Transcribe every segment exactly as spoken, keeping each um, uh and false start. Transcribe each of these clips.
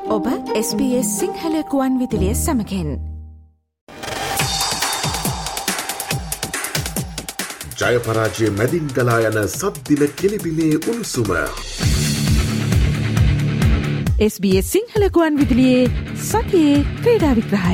ඔබ S B S Sinhala කුවන් විදුලිය සමගින් ජය පරාජය මැදින් ගලා යන සද්දින කෙලිබිලේ උණුසුම S B S සිංහල කුවන් විදුලියේ සතියේ ක්‍රීඩා විග්‍රහය.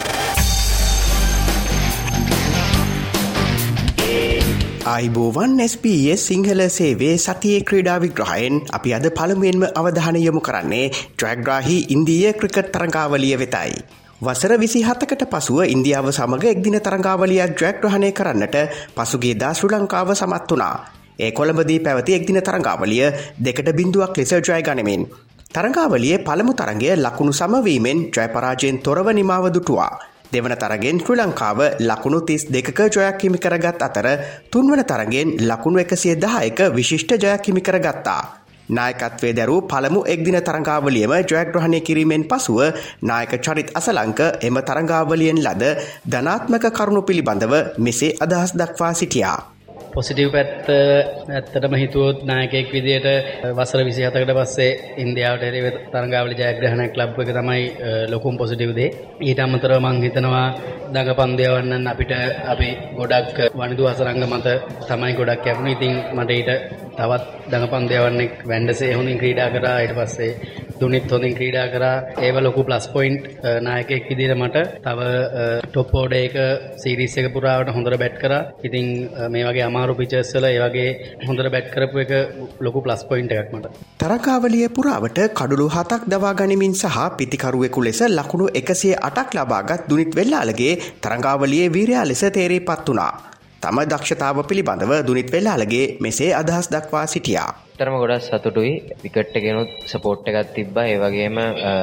ආයිබෝවන් S B S සිංහල සේවයේ සතියේ ක්‍රීඩා විග්‍රහයෙන් අපි අද පළමුවෙන්ම අවධානය යොමු කරන්නේ ජයග්‍රාහී ඉන්දීය ක්‍රිකට් තරඟාවලිය වෙතයි. වසර විසිහතකට පසුව ඉන්දියාව සමග එක්දින තරඟාවලියක් ජයග්‍රහණය කරන්නට පසුගියදා ශ්‍රී ලංකාව සමත් වුණා. ඒ කොළඹදී පැවති එක්දින තරඟාවලිය දෙකට බිඳුවක් ලෙස ජය ගනිමින් තරඟාවලියේ පළමු තරගය ලකුණු සමවීමෙන් ජය පරාජයෙන් තොරව නිමාව දුටුවා. දෙවන තරගෙන් ශ්‍රී ලංකාව ලකුණු තිස් දෙකක ජයක් හිමි කරගත් අතර තුන්වන තරගෙන් ලකුණු එකසිය දහයක විශිෂ්ට ජයක් හිමි කරගත්තා. නායකත්වයේ දැරූ පළමු එක්දින තරඟාවලියම ජයග්‍රහණය කිරීමෙන් පසුව නායක චරිත් අසලංක එම තරඟාවලියෙන් ලද ධනාත්මක කරුණු පිළිබඳව මෙසේ අදහස් දක්වා සිටියා. පොසිටිව් පැත්ත ඇත්තටම හිතුවොත් නායකයෙක් විදියට වසර විසිහතකට පස්සේ ඉන්දියාවට එරෙහිව තරඟාවලි ජයග්‍රහණයක් ලැබුව එක තමයි ලොකුම පොසිටිව් දේ. ඊට අමතරව මම හිතනවා දඟපන්දය වන්නන් අපිට අපි ගොඩක් වනිදු අසරංග මත තමයි ගොඩක් යපුණේ. ඉතින් මට ඊට තවත් දඟපන්දය වන්නෙක් වැන්ඩසේ හොඳින් ක්‍රීඩා කරා. ඊට පස්සේ දුනිත් හොඳින් ක්‍රීඩා කරා. ඒව ලොකු ප්ලස් පොයින්ට් නායකයෙක් විදියට මට. තව ටොප් ඕඩර් එක සීරීස් එක පුරාවට හොඳට බැට් කරා. ඉතින් මේ වගේ අමාරු පිචර්ස් වල ඒ වගේ හොඳට බැට් කරපු එක ලොකු ප්ලස් පොයින්ට් එකක් මට. තරඟාවලිය පුරාවට කඩුළු හතක් දවා ගනිමින් සහ පිතිකරුවෙකු ලෙස ලකුණු එකසිය අටක් ලබාගත් දුනිත් වෙල්ලාලගේ තරඟාවලියේ වීරයා ලෙස තේරීපත් වුණා. තම දක්ෂතාව පිළිබඳව දුනිත් වෙල්ලාලගේ මෙසේ අදහස් දක්වා සිටියා. තරම ගොඩක් සතුටුයි. විකට් එකේනොත් සපෝට් එකක් තිබ්බා. ඒ වගේම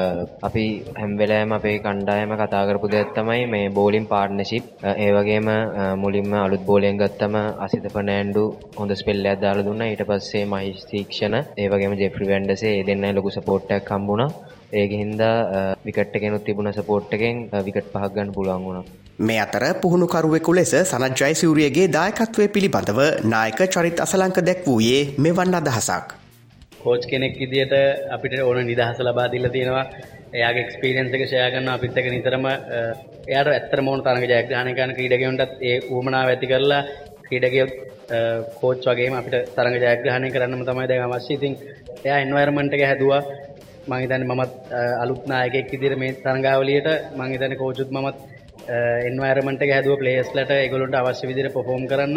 අපි හැම වෙලාවෙම අපේ කණ්ඩායම කතා කරපු දෙයක් තමයි මේ බෝලින් පාර්ට්නර්ෂිප්. ඒ වගේම මුලින්ම අලුත් බෝලෙන් ගත්තම අසිත ෆර්නෑන්ඩු හොඳ ස්පෙල් එකක් දාලා දුන්නා. ඊට පස්සේ මහේෂ් තීක්ෂණ ඒ වගේම ජෙෆ්රි වැන්ඩසේ ඒ දෙන්නයි ලොකු සපෝට් එකක් හම්බුණා. ඒකින්දා විකට් එකේනොත් තිබුණ සපෝට් එකෙන් විකට් පහක් ගන්න පුළුවන් වුණා. මේ අතර පුහුණුකරුවෙකු ලෙස සනත් ජයසූරියගේ දායකත්වය පිළිබඳව නායක චරිත් අසලංක දැක්වූයේ මෙවන් අදහසක්. කෝච් කෙනෙක් විදියට අපිට ඕන නිදහස ලබා දීලා තියෙනවා. එයාගේ එක්ස්පීරියන්ස් එක ෂෙයා කරනවා අපිත් එක්ක නිතරම. එයාට ඇත්තටම ඕන තරඟ ජයග්‍රහණය කරන ක්‍රීඩකයන්ටත් ඒ උවමනාව ඇති කරලා ක්‍රීඩකයෝ කෝච් වගේම අපිට තරඟ ජයග්‍රහණය කරන්නම තමයි දැන් අවශ්‍ය. ඉතින් එයා එන්වයරන්මන්ට් එක හැදුවා. මම හිතන්නේ මමත් අලුත් නායකයෙක් විදියට මේ තරඟාවලියට මම හිතන්නේ කෝචුත් මමත් එන්වයරන්මන්ට් එක හැදුවා ප්ලේයර්ස්ලට ඒගොල්ලන්ට අවශ්‍ය විදිහට පර්ෆෝම් කරන්න.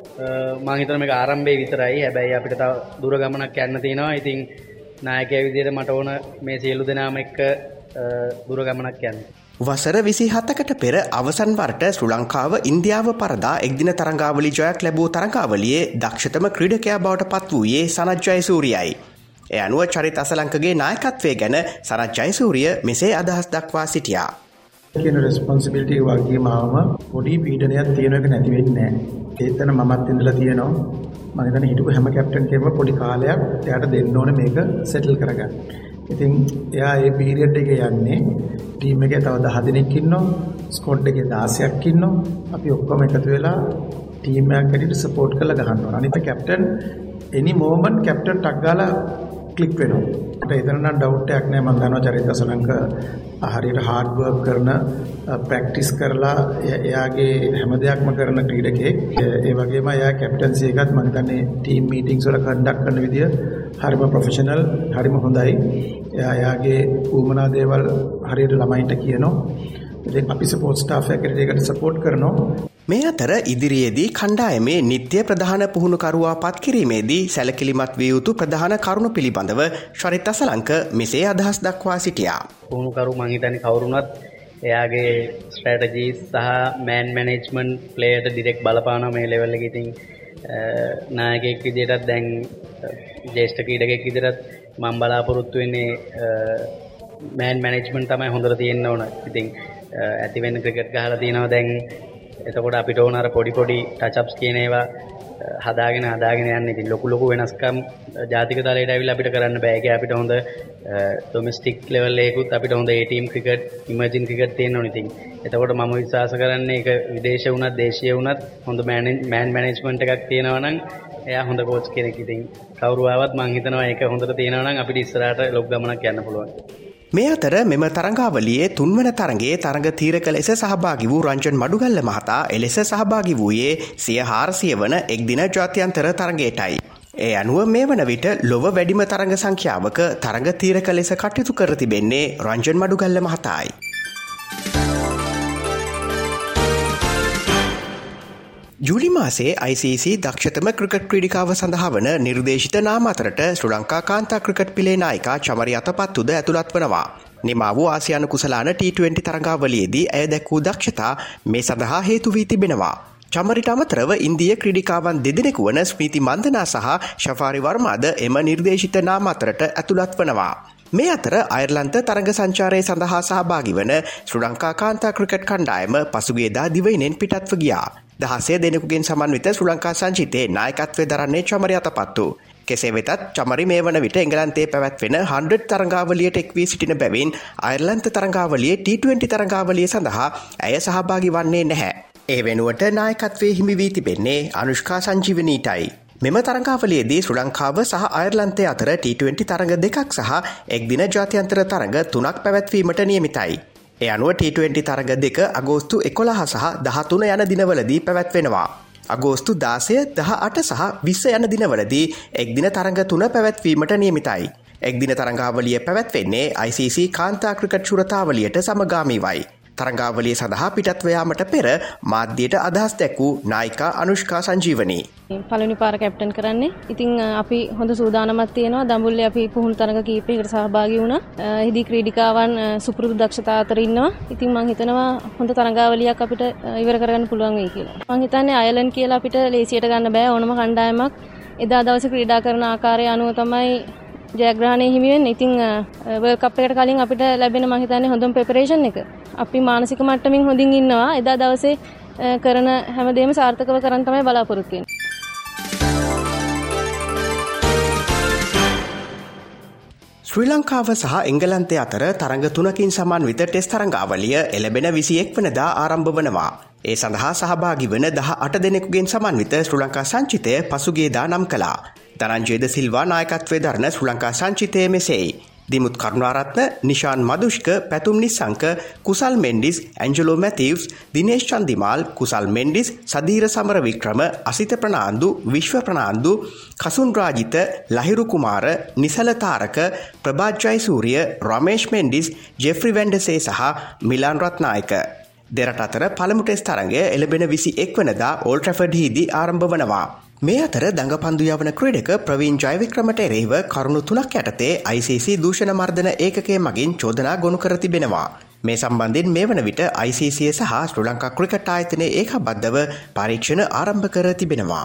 මම හිතනවා මේක ආරම්භයේ විතරයි. හැබැයි අපිට තව දුර ගමනක් යන්න තියෙනවා. ඉතින් නායකයා විදිහට මට ඕන මේ සියලු දෙනාම එක්ක දුර ගමනක් යන්න. වසර විසිහතකට පෙර අවසන් වරට ශ්‍රී ලංකාව ඉන්දියාව පරදා එක්දින තරඟාවලි ජයක් ලැබූ තරඟාවලියේ දක්ෂතම ක්‍රීඩකයා බවට පත් වූයේ සනත් ජයසූරියයි. ඒ අනුව චරිත් අසලංකගේ නායකත්වය ගැන සනත් ජයසූරිය මෙසේ අදහස් දක්වා සිටියා. කියන රෙස්පොන්සිබිලිටි වගේම ආවම පොඩි පීඩනයක් තියෙන එක නැති වෙන්නේ නැහැ. ඒතන මමත් ඉඳලා තියෙනවා. මම හිතන්නේ හිටපු හැම කැප්ටන් කෙනෙක්ම පොඩි කාලයක් එයාට දෙන්න ඕනේ මේක සෙටල් කරගන්න. ඉතින් එයා ඒ පීරියඩ් එකේ යන්නේ ටීම් එකේ තව දහ දෙනෙක් ඉන්නවා. ස්ක්වොඩ් එකේ දාසයක් ඉන්නවා. අපි ඔක්කොම එකතු වෙලා ටීම් එකක් හැටියට සපෝට් කරලා ගහන්න ඕන. අනිත් කැප්ටන් එනි මොමන්ට් කැප්ටන් ටක් ගාලා ක්ලික් වෙනවා. ඒකට එතන නම් ඩවුට් එකක් නැහැ. මම දන්නවා චරිත අසලංක හරියට හાર્ඩ් වර්ක් කරන ප්‍රැක්ටිස් කරලා එයාගේ හැම දෙයක්ම කරන ක්‍රීඩකයෙක්. ඒ වගේම එයා කැප්ටන්සි එකත් මම හිතන්නේ ටීම් මීටින්ග්ස් වල කන්ඩක්ට් කරන විදිය හරිම ප්‍රොෆෙෂනල්, හරිම හොඳයි. එයා එයාගේ ඌමනා දේවල් හරියට ළමයින්ට කියනවා. ඉතින් අපි සපෝට් ස්ටාෆ් එකකට ඒකට සපෝට් කරනවා. මේ අතර ඉදිරියේදී කණ්ඩායමේ නිත්‍ය ප්‍රධාන පුහුණුකරුවා පත් කිරීමේදී සැලකිලිමත් විය යුතු ප්‍රධාන කරුණු පිළිබඳව ශරිත් අසලංක මෙසේ අදහස් දක්වා සිටියා. පුහුණුකරු මං හිතන්නේ කවුරුණත් එයාගේ ස්ට්‍රැටජිස් සහ මෑන් මැනේජ්මන්ට් ප්ලේයර්ට ඩිරෙක්ට් බලපානවා මේ ලෙවල් එකේ. ඉතින් නායකයෙක් විදියටත් දැන් ජේෂ්ඨ ක්‍රීඩකයෙක් විදියටත් මම බලාපොරොත්තු වෙන්නේ මෑන් මැනේජ්මන්ට් තමයි හොඳට තියෙන්න ඕන. ඉතින් ඇති වෙන්න ක්‍රිකට් ගහලා තියෙනවා දැන්. එතකොට අපිට ඕන අර පොඩි පොඩි ටච් අප්ස් කියන ඒවා හදාගෙන හදාගෙන යන්න. ඉතින් ලොකු ලොකු වෙනස්කම් ජාතික තලයට ඇවිල්ලා අපිට කරන්න බෑ. ඒකේ අපිට හොඳ ඩොමෙස්ටික් ලෙවල් එකකුත් අපිට හොඳ A team cricket, emerging cricket තියෙන්න ඕනේ. ඉතින් එතකොට මම විශ්වාස කරන්නේ ඒක විදේශ වුණත් දේශීය වුණත් හොඳ මෑන් මැනේජ්මන්ට් එකක් තියෙනවා නම් එයා හොඳ කෝච් කෙනෙක්. ඉතින් කවුරු ආවත් මම හිතනවා ඒක හොඳට තියෙනවා නම් අපිට ඉස්සරහට ලොකු ගමනක් යන්න පුළුවන්. මේ අතර මෙම තරඟාවලියේ තුන්වන තරඟයේ තරඟ තීරක ලෙස සහභාගී වූ රංජන් මඩුගල්ල මහතා එලෙස සහභාගී වූයේ සිය හාරසිය වන එක්දින ජාත්‍යන්තර තරඟයටයි. ඒ අනුව මේ වන විට ලොව වැඩිම තරඟ සංඛ්‍යාවක තරඟ තීරක ලෙස කටයුතු කර තිබෙන්නේ රංජන් මඩුගල්ල මහතායි. ජූලි මාසේ I C C දක්ෂතම ක්‍රිකට් ක්‍රීඩිකාව සඳහා වන නිර්දේශිත නාම අතරට ශ්‍රී ලංකා කාන්තා ක්‍රිකට් පිලේ නායිකා චමරි අතපත්තුද ඇතුළත් වනවා. නිමා වූ ආසියානු කුසලාන ටී ට්වෙන්ටි තරඟාවලියේදී ඇය දැක් වූ දක්ෂතා මේ සඳහා හේතු වී තිබෙනවා. චමරිට අමතරව ඉන්දිය ක්‍රීඩිකාවන් දෙදෙනෙකු වන ස්මීති මන්දනා සහ ශෆාරි වර්මාද එම නිර්දේශිත නාම අතරට ඇතුළත් වනවා. මේ අතර අයර්ලන්ත තරඟ සංචාරය සඳහා සහභාගී වන ශ්‍රී ලංකා කාන්තා ක්‍රිකට් කණ්ඩායම පසුගියදා දිවයිනෙන් පිටත්ව ගියා. දහසය දෙනෙකුගෙන් සමන්විත ශ්‍රී ලංකා සංචිතයේ නායකත්වය දරන්නේ චමරි අතපත්තු. කෙසේ වෙතත් චමරි මේ වන විට එංගලන්තයේ පැවැත්වෙන හන්ඩ්‍රඩ් තරඟාවලියට එක් වී සිටින බැවින් අයර්ලන්ත තරඟාවලියේ ටී ට්වෙන්ටි තරඟාවලිය සඳහා ඇය සහභාගී වන්නේ නැහැ. ඒ වෙනුවට නායකත්වයේ හිමි වී තිබෙන්නේ අනුෂ්කා සංජීවනීටයි. මෙම තරඟාවලියේදී ශ්‍රී ලංකාව සහ අයර්ලන්තය අතර ටී ට්වෙන්ටි තරඟ දෙකක් සහ එක්දින ජාත්‍යන්තර තරඟ තුනක් පැවැත්වීමට නියමිතයි. ඒ අනුව ටී ට්වෙන්ටි තරඟ දෙක අගෝස්තු එකොළහ සහ දහතුන යන දිනවලදී පැවැත්වෙනවා. අගෝස්තු දාසය දහ අට සහ විස්ස යන දිනවලදී එක්දින තරඟ තුන පැවැත්වීමට නියමිතයි. එක්දින තරඟාවලිය පැවැත්වෙන්නේ I C C කාන්තා ක්‍රිකට් ශුරතාවලියට සමගාමීවයි. තරඟාවලිය සඳහා පිටත්ව යාමට පෙර මාධ්‍යයට අදහස් දැක්වූ නායිකා අනුෂ්කා සංජීවනී. පළවෙනි පාර කැප්ටන් කරන්නේ. ඉතින් අපි හොඳ සූදානමක් තියෙනවා. දඹුල්ලේ අපි පුහුණු තරඟ කීපයකට සහභාගී වුණා. එහිදී ක්‍රීඩිකාවන් සුපුරුදු දක්ෂතා අතර ඉන්නවා. ඉතින් මම හිතනවා හොඳ තරඟාවලියක් අපිට ඉවර කරගන්න පුළුවන් වෙයි කියලා. මම හිතන්නේ අයර්ලන්ඩ් කියලා අපිට ලේසියට ගන්න බෑ. ඕනම කණ්ඩායමක් එදා දවසේ ක්‍රීඩා කරන ආකාරය අනුව තමයි ජයග්‍රහණය හිමි වෙන්නේ. ඉතින් වර්ල්ඩ් කප් එකට කලින් අපිට ලැබෙන මම හිතන්නේ හොඳම ප්‍රෙපරේෂන් එක. අපි මානසික මට්ටමින් හොඳින් ඉන්නවා. එදා දවසේ කරන හැමදේම සාර්ථකව කරන් තමයි බලාපොරොත්තු වෙන්නේ. ශ්‍රී ලංකාව සහ එංගලන්තය අතර තරඟ තුනකින් සමන්විත ටෙස්ට් තරඟාවලිය එළඹෙන විසි එක් වනදා ආරම්භ වනවා. ඒ සඳහා සහභාගී වන දහ අට දෙනෙකුගෙන් සමන්විත ශ්‍රී ලංකා සංචිතය පසුගියදා නම් කළා. ධනංජයද සිල්වා නායකත්වයේ දරන ශ්‍රී ලංකා සංචිතය මෙසේයි. දිමුත් කරුණාරත්න, නිශාන් මදුෂ්ක, පැතුම් නිසංක, කුසල් මෙන්ඩිස්, ඇන්ජලෝ මැතිව්ස්, දිනේෂ් චන්දිමාල්, කුසල් මෙන්ඩිස්, සදීර සමරවික්‍රම, අසිත ප්‍රනාන්දු, විශ්ව ප්‍රනාන්දු, කසුන් රාජිත, ලහිරු කුමාර, නිසල තාරක, ප්‍රභාත් ජයසූරිය, රමේෂ් මෙන්ඩිස්, ජෙෆ්රි වෙන්ඩසේ සහ මිලාන් රත්නායක. දෙරට අතර පළමු ටෙස්ට් තරඟය එළඹෙන විසි එක් වනදා ඕල්ඩ් ට්‍රැෆර්ඩ් හිදී ආරම්භ වනවා. මේ අතර දඟපන්දු යවන ක්‍රීඩක ප්‍රවීන් ජයවික්‍රමට එරෙහිව කරුණු තුනක් යටතේ I C C දූෂණ මර්දන ඒකකය මගින් චෝදනා ගොනු කර තිබෙනවා. මේ සම්බන්ධයෙන් මේ වන විට I C C සහ ශ්‍රී ලංකා ක්‍රිකට් ආයතනයේ ඒකබද්ධව පරීක්ෂණ ආරම්භ කර තිබෙනවා.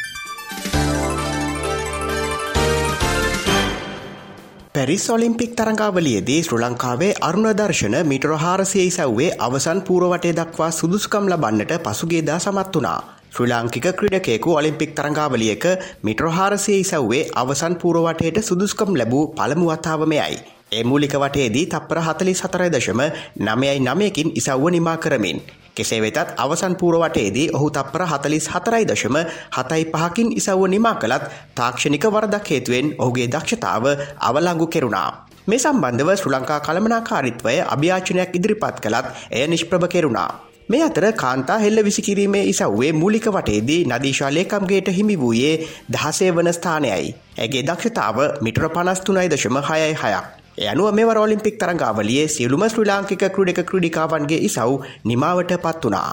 පැරිස් ඔලිම්පික් තරඟාවලියේදී ශ්‍රී ලංකාවේ අරුණ දර්ශන මීටර හාරසිය ඉසව්වේ අවසන් පූර්වවටය දක්වා සුදුසුකම් ලබන්නට පසුගියදා සමත් වුණා. ශ්‍රී ලාංකික ක්‍රීඩකයෙකු ඔලිම්පික් තරඟාවලියක මීටර හාරසිය ඉසව්වේ අවසන් පූර්වවටයට සුදුසුකම් ලැබූ පළමු වතාව මෙයයි. ඒ මූලික වටයේදී තප්පර හතළිස් හතරයි දශම නවයයි නවයකින් ඉසව්ව නිමා කරමින්. කෙසේ වෙතත් අවසන් පූර්වවටයේදී ඔහු තප්පර හතළිස් හතරයි දශම හතයි පහකින් ඉසව්ව නිමා කළත් තාක්ෂණික වරදක් හේතුවෙන් ඔහුගේ දක්ෂතාව අවලංගු කෙරුණා. මේ සම්බන්ධව ශ්‍රී ලංකා කළමනාකාරීත්වය අභියාචනයක් ඉදිරිපත් කළත් එය නිෂ්ප්‍රභ කෙරුණා. මේ අතර කාන්තා හෙල්ල විසිකිරීමේ ඉසව්වේ මූලික වටයේදී නදීෂා ලේකම්ගේට හිමි වූයේ දහසය වන ස්ථානයයි. ඇගේ දක්ෂතාව මීටර පනස් තුනයි දශම හයයි හයක්. ඒ අනුව මෙවර ඔලිම්පික් තරඟාවලියේ සියලුම ශ්‍රී ලාංකික ක්‍රීඩක ක්‍රීඩිකාවන්ගේ ඉසව් නිමාවට පත් වුණා.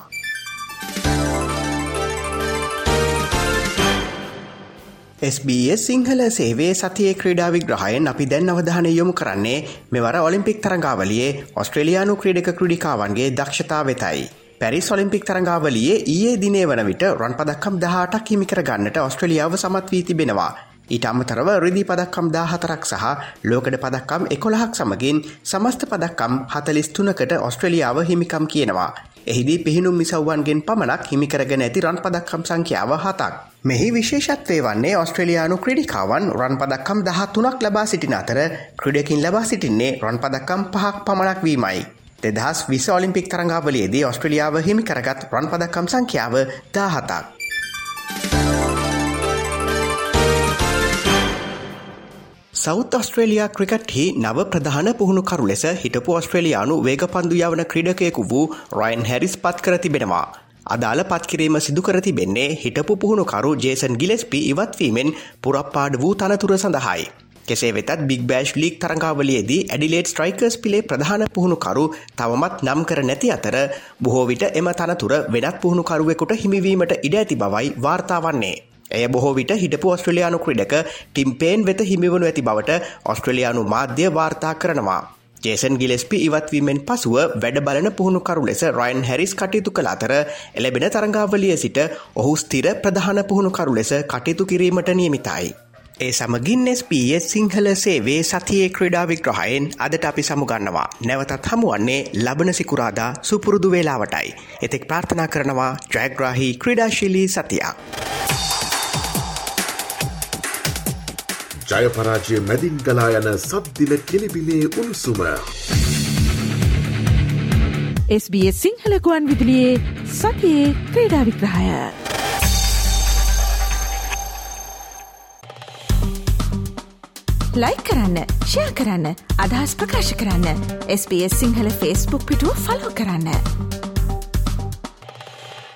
S B S සිංහල සේවයේ සතියේ ක්‍රීඩා විග්‍රහයෙන් අපි දැන් අවධානය යොමු කරන්නේ මෙවර ඔලිම්පික් තරඟාවලියේ ඔස්ට්‍රේලියානු ක්‍රීඩක ක්‍රීඩිකාවන්ගේ දක්ෂතාව වෙතයි. පැරිස් ඔලිම්පික් තරඟාවලියේ ඊයේ දිනේ වන විට රන් පදක්කම් දහඅටක් හිමි කර ගන්නට ඔස්ට්‍රේලියාව සමත් වී තිබෙනවා. ඊට අමතරව රිදී පදක්කම් දාහතරක් සහ ලෝකඩ පදක්කම් එකොළහක් සමගින් සමස්ත පදක්කම් හතළිස් තුනකට ඔස්ට්‍රේලියාව හිමිකම් කියනවා. එහිදී පිහිනුම් ඉසව්වන්ගෙන් පමණක් හිමි කරගෙන ඇති රන් පදක්කම් සංඛ්‍යාව හතක්. මෙහි විශේෂත්වය වන්නේ ඔස්ට්‍රේලියානු ක්‍රීඩිකාවන් රන් පදක්කම් දහතුනක් ලබා සිටින අතර ක්‍රීඩකින් ලබා සිටින්නේ රන් පදක්කම් පහක් පමණක් වීමයි. දෙදහස් විස්ස ඔලිම්පික් තරඟාවලියේදී ඔස්ට්‍රේලියාව හිමි කරගත් රන් පදක්කම් සංඛ්‍යාව දාහතක්. සවුත් ඔස්ට්‍රේලියා ක්‍රිකට්හි නව ප්‍රධාන පුහුණුකරු ලෙස හිටපු ඔස්ට්‍රේලියානු වේගපන්දු යවන ක්‍රීඩකයෙකු වූ රයන් හැරිස් පත් කර තිබෙනවා. අදාළ පත්කිරීම සිදු කර තිබෙන්නේ හිටපු පුහුණුකරු ජේසන් ගිලෙස්පි ඉවත්වීමෙන් පුරප්පාඩු වූ තනතුර සඳහායි. කෙසේ වෙතත් බිග් බෑෂ් ලීග් තරඟාවලියේදී ඇඩිලේඩ් ස්ට්‍රයිකර්ස් පිලේ ප්‍රධාන පුහුණුකරු තවමත් නම් කර නැති අතර බොහෝ විට එම තනතුර වෙනත් පුහුණුකරුවෙකුට හිමිවීමට ඉඩ ඇති බවයි වාර්තා වන්නේ. එය බොහෝ විට හිටපු ඔස්ට්‍රේලියානු ක්‍රීඩක ටිම් පේන් වෙත හිමිවනු ඇති බවට ඔස්ට්‍රේලියානු මාධ්‍ය වාර්තා කරනවා. ජේසන් ගිලෙස්පි ඉවත්වීමෙන් පසුව වැඩ බලන පුහුණුකරු ලෙස රයන් හැරිස් කටයුතු කළ අතර එළබෙන තරඟාවලිය සිට ඔහු ස්ථිර ප්‍රධාන පුහුණුකරු ලෙස කටයුතු කිරීමට නියමිතයි. ඒ සමගින් එස් බී එස් සිංහල සේවේ සතියේ ක්‍රීඩා විග්‍රහයෙන් අදට අපි සමුගන්නවා. නැවතත් හමුවන්නේ ලබන සිකුරාදා සුපුරුදු වේලාවටයි. එතෙක් ප්‍රාර්ථනා කරනවා ජයග්‍රාහී ක්‍රීඩාශීලී සතියක්. ජයපරාජය මැදින් ගලා යන සද්දින කෙලිබිලේ උණුසුම. එස් බී එස් සිංහල ගුවන් විදුලියේ සතියේ ක්‍රීඩා විග්‍රහය. ලයික් කරන්න, ෂෙයා කරන්න, අදහස් ප්‍රකාශ කරන්න. S B S Sinhala Facebook පිටුව ෆලෝ කරන්න.